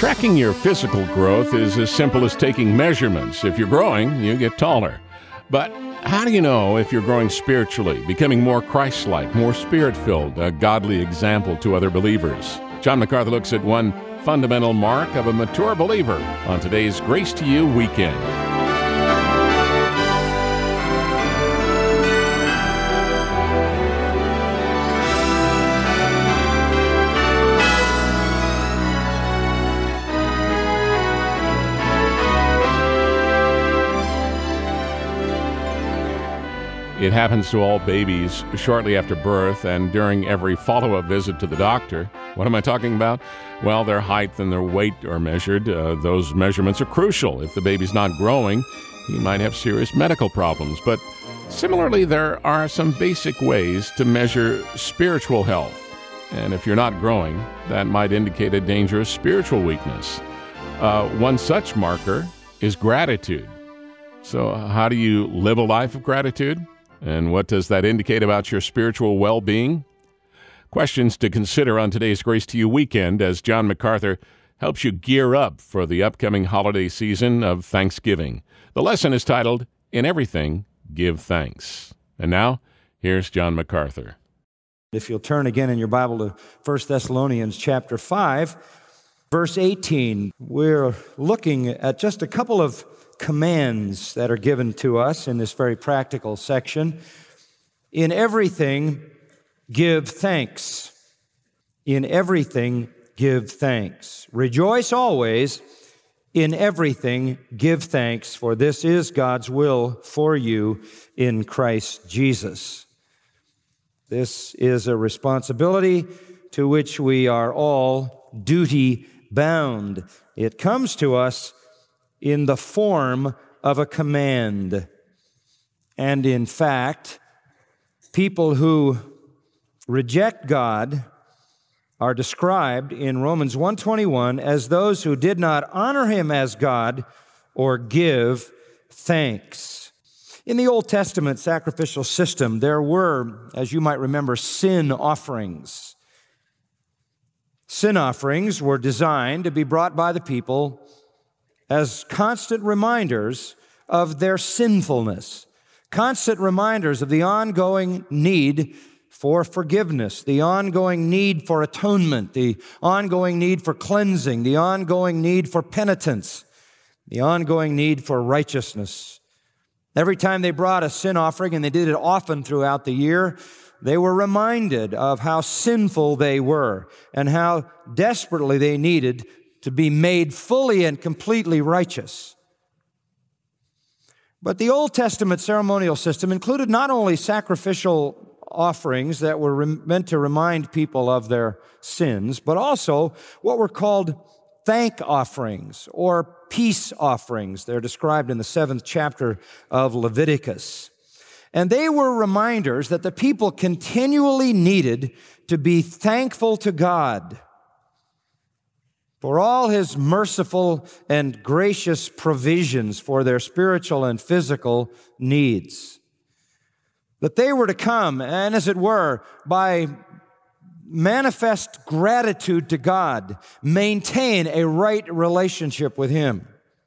Tracking your physical growth is as simple as taking measurements. If you're growing, you get taller. But how do you know if you're growing spiritually, becoming more Christ-like, more Spirit-filled, a godly example to other believers? John MacArthur looks at one fundamental mark of a mature believer on today's Grace to You Weekend. It happens to all babies shortly after birth and during every follow-up visit to the doctor. What am I talking about? Well, their height and their weight are measured. Those measurements are crucial. If the baby's not growing, he might have serious medical problems. But similarly, there are some basic ways to measure spiritual health. And if you're not growing, that might indicate a dangerous spiritual weakness. One such marker is gratitude. So how do you live a life of gratitude? And what does that indicate about your spiritual well-being? Questions to consider on today's Grace to You Weekend as John MacArthur helps you gear up for the upcoming holiday season of Thanksgiving. The lesson is titled, In Everything, Give Thanks. And now, here's John MacArthur. If you'll turn again in your Bible to 1 Thessalonians chapter 5, verse 18, we're looking at just a couple of commands that are given to us in this very practical section. In everything, give thanks. In everything, give thanks. Rejoice always. In everything, give thanks, for this is God's will for you in Christ Jesus. This is a responsibility to which we are all duty bound. It comes to us in the form of a command. And in fact, people who reject God are described in Romans 1:21 as those who did not honor Him as God or give thanks. In the Old Testament sacrificial system, there were, as you might remember, sin offerings. Sin offerings were designed to be brought by the people as constant reminders of their sinfulness, constant reminders of the ongoing need for forgiveness, the ongoing need for atonement, the ongoing need for cleansing, the ongoing need for penitence, the ongoing need for righteousness. Every time they brought a sin offering, and they did it often throughout the year, they were reminded of how sinful they were and how desperately they needed to be made fully and completely righteous. But the Old Testament ceremonial system included not only sacrificial offerings that were meant to remind people of their sins, but also what were called thank offerings or peace offerings. They're described in the 7th chapter of Leviticus. And they were reminders that the people continually needed to be thankful to God for all His merciful and gracious provisions for their spiritual and physical needs. That they were to come and, as it were, by manifest gratitude to God, maintain a right relationship with Him.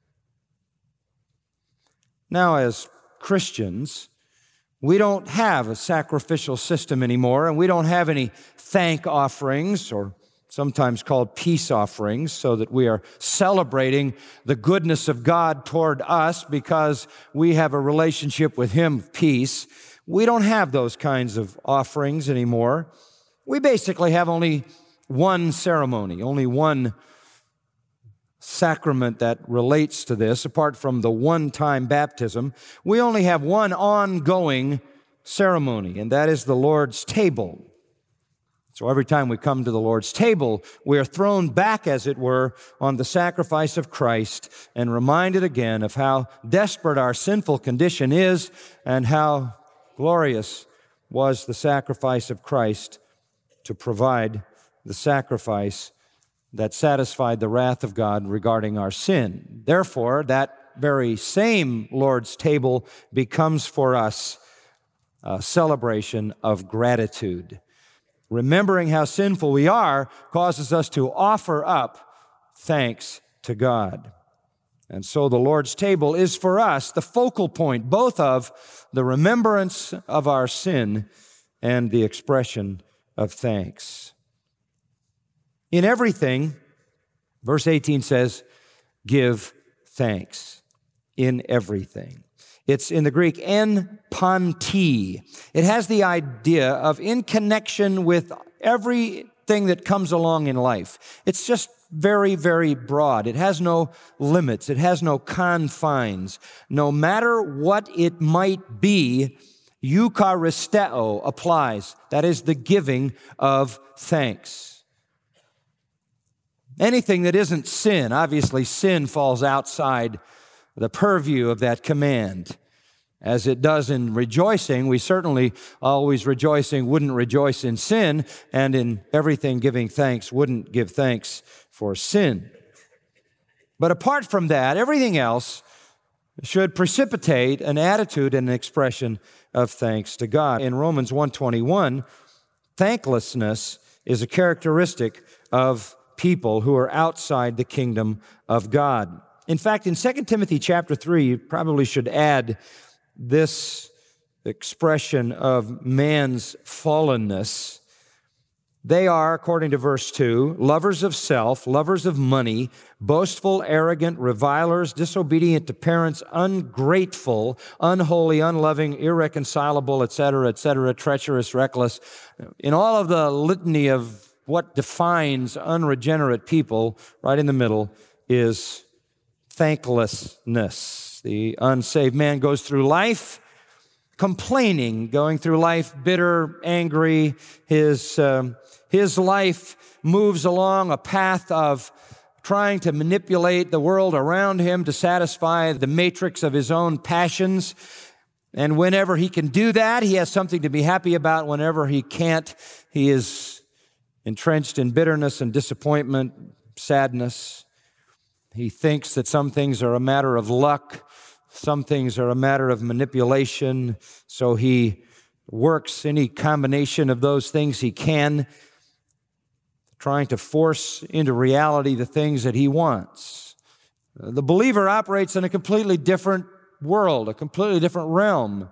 Now, as Christians, we don't have a sacrificial system anymore, and we don't have any thank offerings or sometimes called peace offerings, so that we are celebrating the goodness of God toward us because we have a relationship with Him of peace. We don't have those kinds of offerings anymore. We basically have only one ceremony, only one sacrament that relates to this, apart from the one-time baptism. We only have one ongoing ceremony, and that is the Lord's table. So every time we come to the Lord's table, we are thrown back, as it were, on the sacrifice of Christ and reminded again of how desperate our sinful condition is and how glorious was the sacrifice of Christ to provide the sacrifice that satisfied the wrath of God regarding our sin. Therefore, that very same Lord's table becomes for us a celebration of gratitude. Remembering how sinful we are causes us to offer up thanks to God. And so the Lord's table is for us the focal point, both of the remembrance of our sin and the expression of thanks. In everything, verse 18 says, give thanks. In everything. It's in the Greek, en panti. It has the idea of in connection with everything that comes along in life. It's just very, very broad. It has no limits. It has no confines. No matter what it might be, eucharisteo applies. That is the giving of thanks. Anything that isn't sin, obviously sin falls outside the purview of that command. As it does in rejoicing, we certainly always rejoicing wouldn't rejoice in sin, and in everything giving thanks wouldn't give thanks for sin. But apart from that, everything else should precipitate an attitude and an expression of thanks to God. In Romans 1:21, thanklessness is a characteristic of people who are outside the kingdom of God. In fact, in 2 Timothy chapter 3, you probably should add this expression of man's fallenness. They are, according to verse 2, lovers of self, lovers of money, boastful, arrogant, revilers, disobedient to parents, ungrateful, unholy, unloving, irreconcilable, etc., treacherous, reckless. In all of the litany of what defines unregenerate people, right in the middle is thanklessness. The unsaved man goes through life complaining, going through life bitter, angry. His life moves along a path of trying to manipulate the world around him to satisfy the matrix of his own passions. And whenever he can do that, he has something to be happy about. Whenever he can't, he is entrenched in bitterness and disappointment, sadness. He thinks that some things are a matter of luck, some things are a matter of manipulation, so he works any combination of those things he can, trying to force into reality the things that he wants. The believer operates in a completely different world, a completely different realm.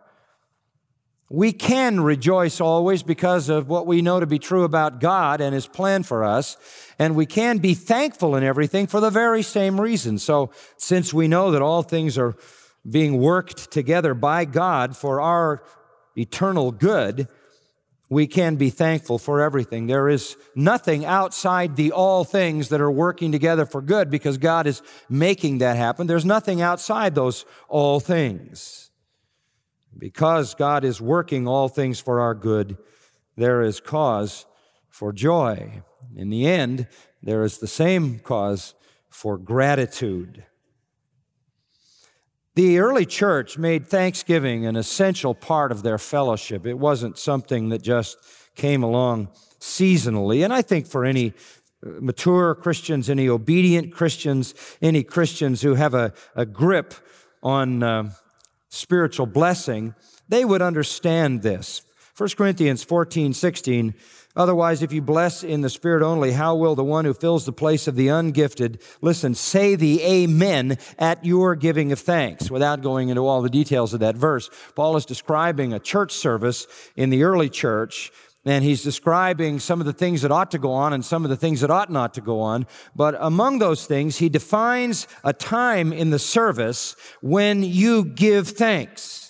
We can rejoice always because of what we know to be true about God and His plan for us, and we can be thankful in everything for the very same reason. So, since we know that all things are being worked together by God for our eternal good, we can be thankful for everything. There is nothing outside the all things that are working together for good because God is making that happen. There's nothing outside those all things. Because God is working all things for our good, there is cause for joy. In the end, there is the same cause for gratitude. The early church made Thanksgiving an essential part of their fellowship. It wasn't something that just came along seasonally. And I think for any mature Christians, any obedient Christians, any Christians who have a grip on spiritual blessing, they would understand this. 1 Corinthians 14:16, otherwise, if you bless in the Spirit only, how will the one who fills the place of the ungifted, listen, say the amen at your giving of thanks? Without going into all the details of that verse, Paul is describing a church service in the early church, and he's describing some of the things that ought to go on and some of the things that ought not to go on. But among those things, he defines a time in the service when you give thanks.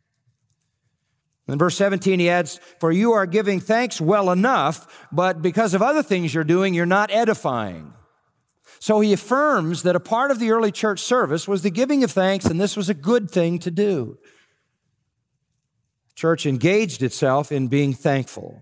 In verse 17, he adds, for you are giving thanks well enough, but because of other things you're doing, you're not edifying. So he affirms that a part of the early church service was the giving of thanks, and this was a good thing to do. The church engaged itself in being thankful.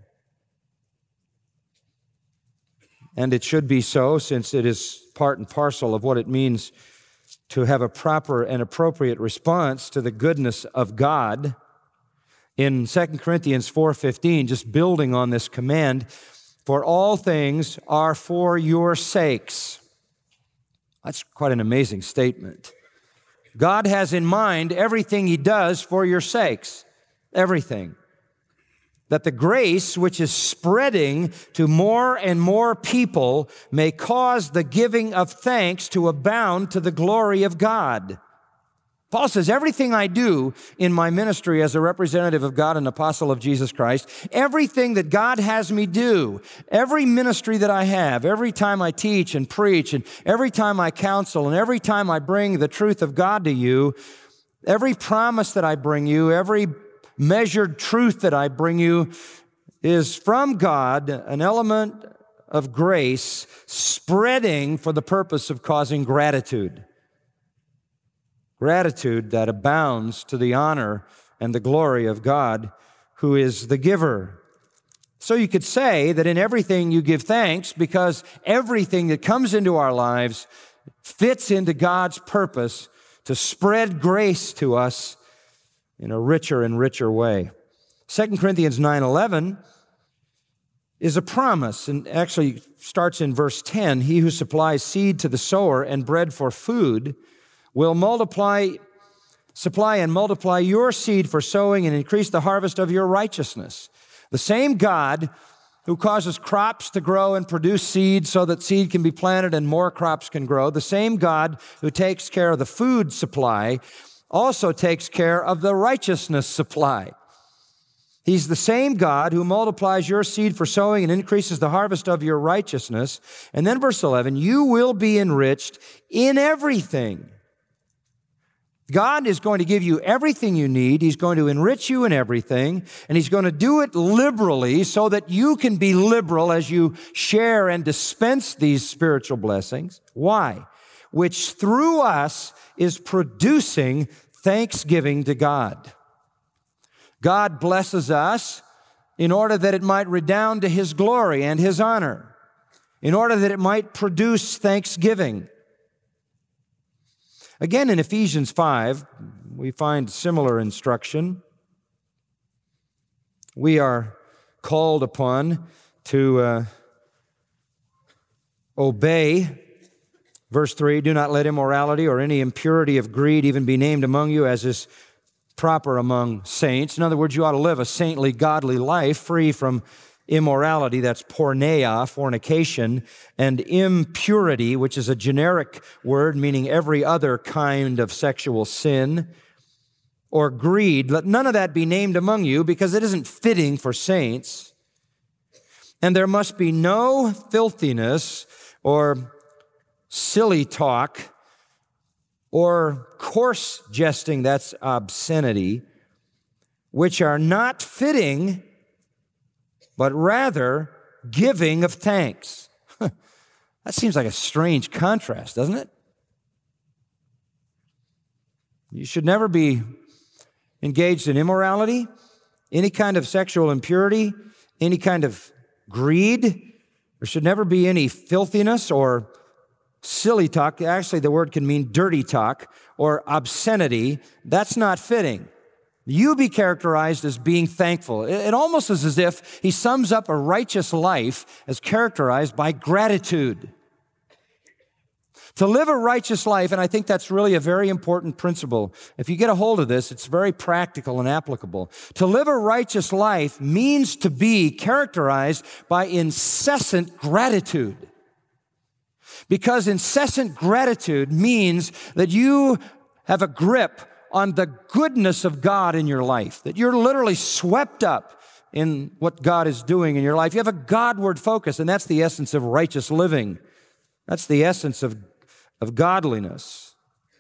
And it should be so, since it is part and parcel of what it means to have a proper and appropriate response to the goodness of God. In 2 Corinthians 4:15, just building on this command, for all things are for your sakes. That's quite an amazing statement. God has in mind everything He does for your sakes. Everything. that the grace which is spreading to more and more people may cause the giving of thanks to abound to the glory of God. Paul says, everything I do in my ministry as a representative of God and apostle of Jesus Christ, everything that God has me do, every ministry that I have, every time I teach and preach, and every time I counsel, and every time I bring the truth of God to you, every promise that I bring you, every measured truth that I bring you is from God, an element of grace spreading for the purpose of causing gratitude. Gratitude that abounds to the honor and the glory of God, who is the giver. So you could say that in everything you give thanks because everything that comes into our lives fits into God's purpose to spread grace to us in a richer and richer way. 2 Corinthians 9:11 is a promise, and actually starts in verse 10. He who supplies seed to the sower and bread for food will supply and multiply your seed for sowing and increase the harvest of your righteousness. The same God who causes crops to grow and produce seed so that seed can be planted and more crops can grow, the same God who takes care of the food supply also takes care of the righteousness supply. He's the same God who multiplies your seed for sowing and increases the harvest of your righteousness. And then verse 11, you will be enriched in everything. God is going to give you everything you need. He's going to enrich you in everything, and He's going to do it liberally so that you can be liberal as you share and dispense these spiritual blessings. Why? Which through us is producing thanksgiving to God. God blesses us in order that it might redound to His glory and His honor, in order that it might produce thanksgiving. Again, in Ephesians 5, we find similar instruction. We are called upon to obey. Verse 3, do not let immorality or any impurity of greed even be named among you as is proper among saints. In other words, you ought to live a saintly, godly life free from immorality, that's porneia, fornication, and impurity, which is a generic word meaning every other kind of sexual sin, or greed. Let none of that be named among you because it isn't fitting for saints. And there must be no filthiness or silly talk or coarse jesting, that's obscenity, which are not fitting, but rather giving of thanks. That seems like a strange contrast, doesn't it? You should never be engaged in immorality, any kind of sexual impurity, any kind of greed. There should never be any filthiness or silly talk. Actually, the word can mean dirty talk or obscenity. That's not fitting. You be characterized as being thankful. It almost is as if he sums up a righteous life as characterized by gratitude. To live a righteous life, and I think that's really a very important principle. If you get a hold of this, it's very practical and applicable. To live a righteous life means to be characterized by incessant gratitude. Because incessant gratitude means that you have a grip on the goodness of God in your life, that you're literally swept up in what God is doing in your life. You have a Godward focus, and that's the essence of righteous living. That's the essence of godliness.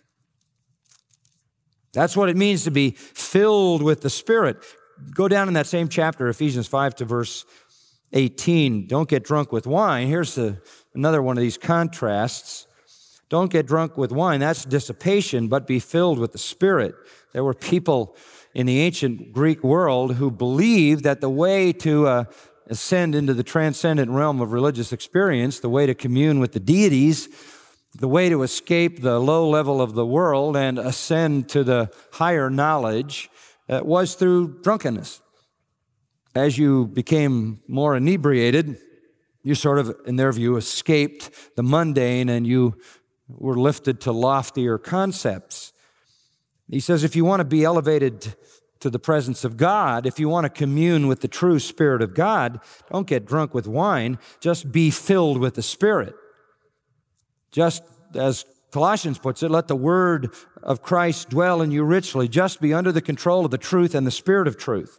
That's what it means to be filled with the Spirit. Go down in that same chapter, Ephesians 5 to verse 18. Don't get drunk with wine. Here's another one of these contrasts. Don't get drunk with wine, that's dissipation, but be filled with the Spirit. There were people in the ancient Greek world who believed that the way to ascend into the transcendent realm of religious experience, the way to commune with the deities, the way to escape the low level of the world and ascend to the higher knowledge was through drunkenness. As you became more inebriated, you sort of, in their view, escaped the mundane and you were lifted to loftier concepts. He says if you want to be elevated to the presence of God, if you want to commune with the true Spirit of God, don't get drunk with wine. Just be filled with the Spirit. Just as Colossians puts it, let the word of Christ dwell in you richly. Just be under the control of the truth and the Spirit of truth.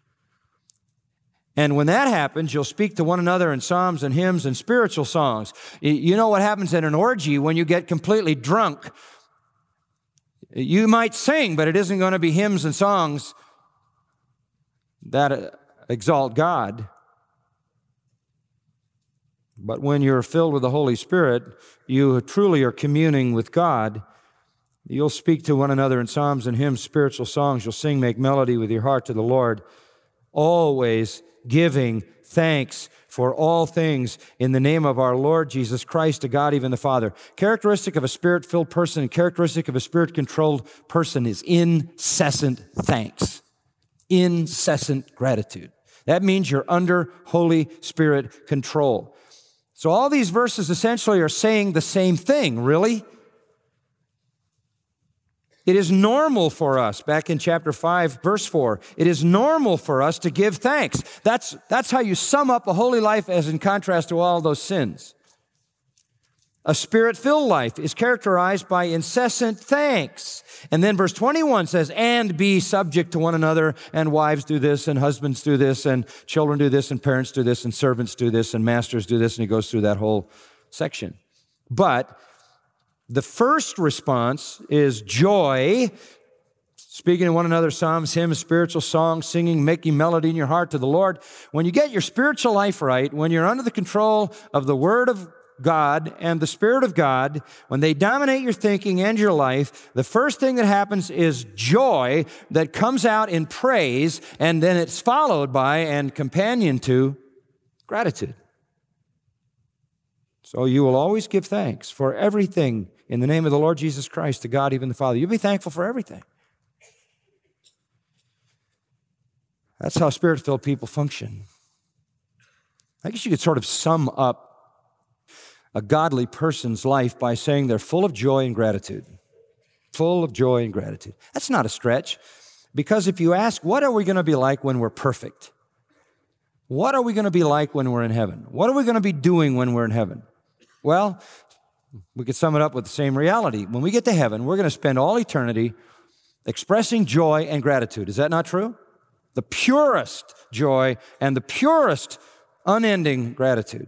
And when that happens, you'll speak to one another in psalms and hymns and spiritual songs. You know what happens at an orgy when you get completely drunk? You might sing, but it isn't going to be hymns and songs that exalt God. But when you're filled with the Holy Spirit, you truly are communing with God. You'll speak to one another in psalms and hymns, spiritual songs. You'll sing, make melody with your heart to the Lord, always giving thanks for all things in the name of our Lord Jesus Christ to God, even the Father. Characteristic of a Spirit-filled person and characteristic of a Spirit-controlled person is incessant thanks, incessant gratitude. That means you're under Holy Spirit control. So all these verses essentially are saying the same thing, really. It is normal for us, back in chapter 5, verse 4, it is normal for us to give thanks. That's how you sum up a holy life as in contrast to all those sins. A Spirit-filled life is characterized by incessant thanks. And then verse 21 says, and be subject to one another, and wives do this, and husbands do this, and children do this, and parents do this, and servants do this, and masters do this, and he goes through that whole section. But the first response is joy, speaking to one another, psalms, hymns, spiritual songs, singing, making melody in your heart to the Lord. When you get your spiritual life right, when you're under the control of the Word of God and the Spirit of God, when they dominate your thinking and your life, the first thing that happens is joy that comes out in praise, and then it's followed by and companion to gratitude. So you will always give thanks for everything in the name of the Lord Jesus Christ to God, even the Father. You'll be thankful for everything. That's how Spirit-filled people function. I guess you could sort of sum up a godly person's life by saying they're full of joy and gratitude. Full of joy and gratitude. That's not a stretch, because if you ask, what are we going to be like when we're perfect? What are we going to be like when we're in heaven? What are we going to be doing when we're in heaven? Well, we could sum it up with the same reality. When we get to heaven, we're going to spend all eternity expressing joy and gratitude. Is that not true? The purest joy and the purest unending gratitude.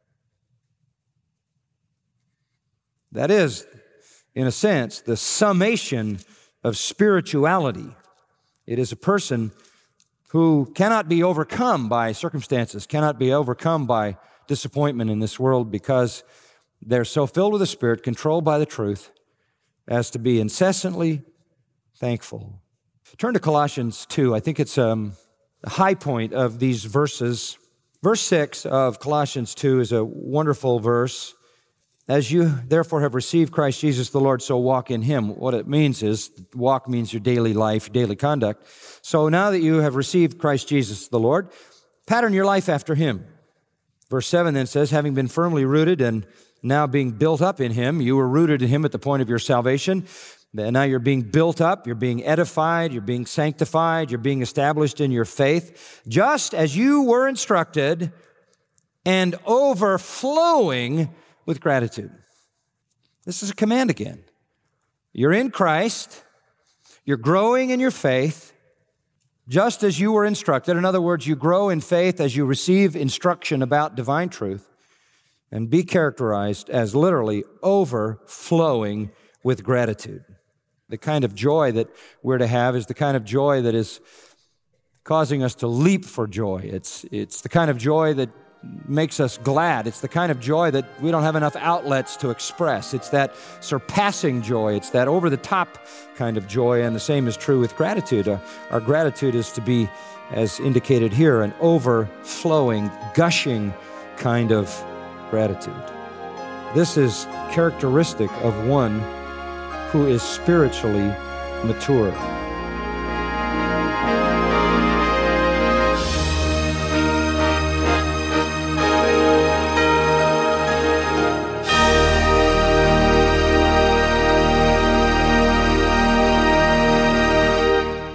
That is, in a sense, the summation of spirituality. It is a person who cannot be overcome by circumstances, cannot be overcome by disappointment in this world, because they're so filled with the Spirit, controlled by the truth, as to be incessantly thankful. Turn to Colossians 2. I think it's the high point of these verses. Verse 6 of Colossians 2 is a wonderful verse. As you therefore have received Christ Jesus the Lord, so walk in Him. What it means is, walk means your daily life, your daily conduct. So now that you have received Christ Jesus the Lord, pattern your life after Him. Verse 7 then says, having been firmly rooted and now being built up in Him, you were rooted in Him at the point of your salvation. And now you're being built up, you're being edified, you're being sanctified, you're being established in your faith, just as you were instructed, and overflowing with gratitude. This is a command again. You're in Christ, you're growing in your faith, just as you were instructed. In other words, you grow in faith as you receive instruction about divine truth, and be characterized as literally overflowing with gratitude. The kind of joy that we're to have is the kind of joy that is causing us to leap for joy. It's the kind of joy that makes us glad. It's the kind of joy that we don't have enough outlets to express. It's that surpassing joy. It's that over-the-top kind of joy, and the same is true with gratitude. Our gratitude is to be, as indicated here, an overflowing, gushing kind of gratitude. This is characteristic of one who is spiritually mature.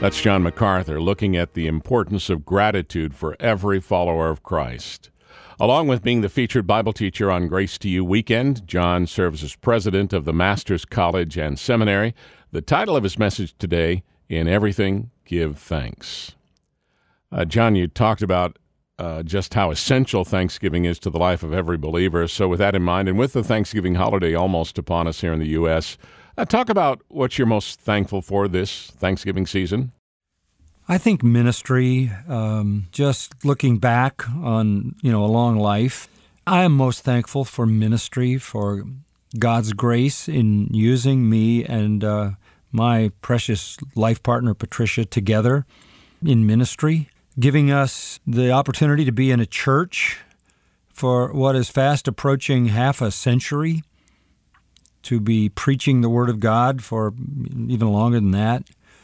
That's John MacArthur looking at the importance of gratitude for every follower of Christ. Along with being the featured Bible teacher on Grace to You weekend, John serves as president of the Masters College and Seminary. The title of his message today, In Everything, Give Thanks. John, you talked about just how essential Thanksgiving is to the life of every believer. So with that in mind, and with the Thanksgiving holiday almost upon us here in the U.S., talk about what you're most thankful for this Thanksgiving season. I think ministry, just looking back on, a long life, I am most thankful for ministry, for God's grace in using me and my precious life partner, Patricia, together in ministry, giving us the opportunity to be in a church for what is fast approaching half a century, to be preaching the Word of God for even longer than that,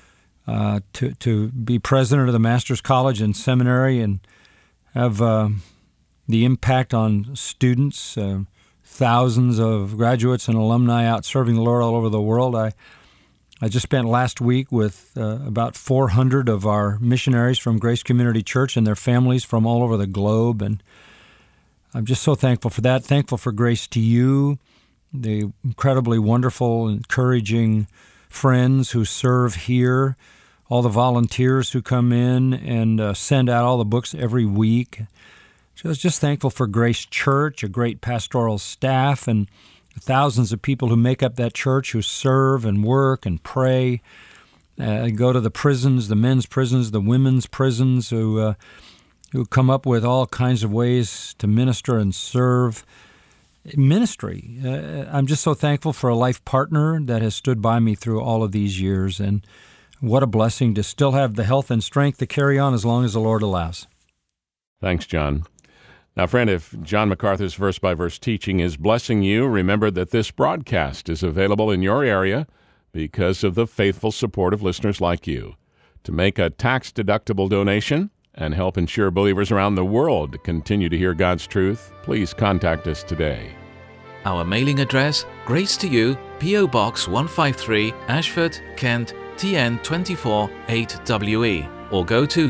to be president of the Masters College and Seminary and have the impact on students, thousands of graduates and alumni out serving the Lord all over the world. I just spent last week with about 400 of our missionaries from Grace Community Church and their families from all over the globe, and I'm just so thankful for that. Thankful for Grace to You, the incredibly wonderful, encouraging friends who serve here, all the volunteers who come in and send out all the books every week. So I was just thankful for Grace Church, a great pastoral staff, and thousands of people who make up that church who serve and work and pray, go to the prisons, the men's prisons, the women's prisons, who come up with all kinds of ways to minister and serve. Ministry. I'm just so thankful for a life partner that has stood by me through all of these years, and what a blessing to still have the health and strength to carry on as long as the Lord allows. Thanks, John. Now, friend, if John MacArthur's verse-by-verse teaching is blessing you, remember that this broadcast is available in your area because of the faithful support of listeners like you. To make a tax-deductible donation and help ensure believers around the world continue to hear God's truth, please contact us today. Our mailing address, Grace to You, P.O. Box 153, Ashford, Kent, TN 24 8WE, or go to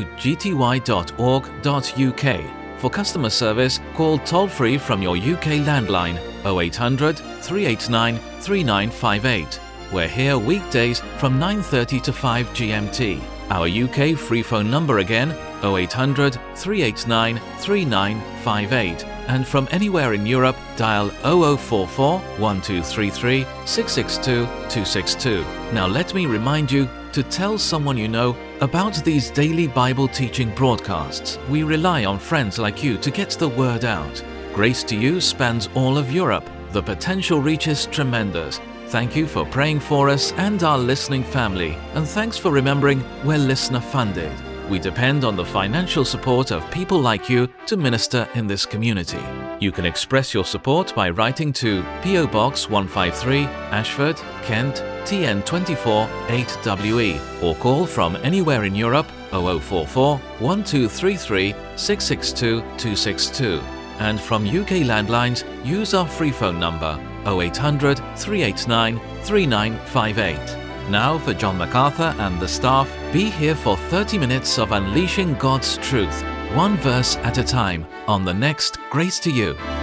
gty.org.uk. For customer service, call toll-free from your UK landline 0800 389 3958. We're here weekdays from 9:30 to 5 GMT. Our UK free phone number again, 0800 389 3958. And from anywhere in Europe, dial 0044 1233 662 262. Now let me remind you to tell someone you know about these daily Bible teaching broadcasts. We rely on friends like you to get the word out. Grace to You spans all of Europe. The potential reach is tremendous. Thank you for praying for us and our listening family, and thanks for remembering we're listener funded. We depend on the financial support of people like you to minister in this community. You can express your support by writing to P.O. Box 153, Ashford, Kent, TN 24 8WE, or call from anywhere in Europe 0044 1233 662 262. And from UK landlines, use our free phone number 0800 389 3958. Now for John MacArthur and the staff, be here for 30 minutes of unleashing God's truth, one verse at a time, on the next Grace to You.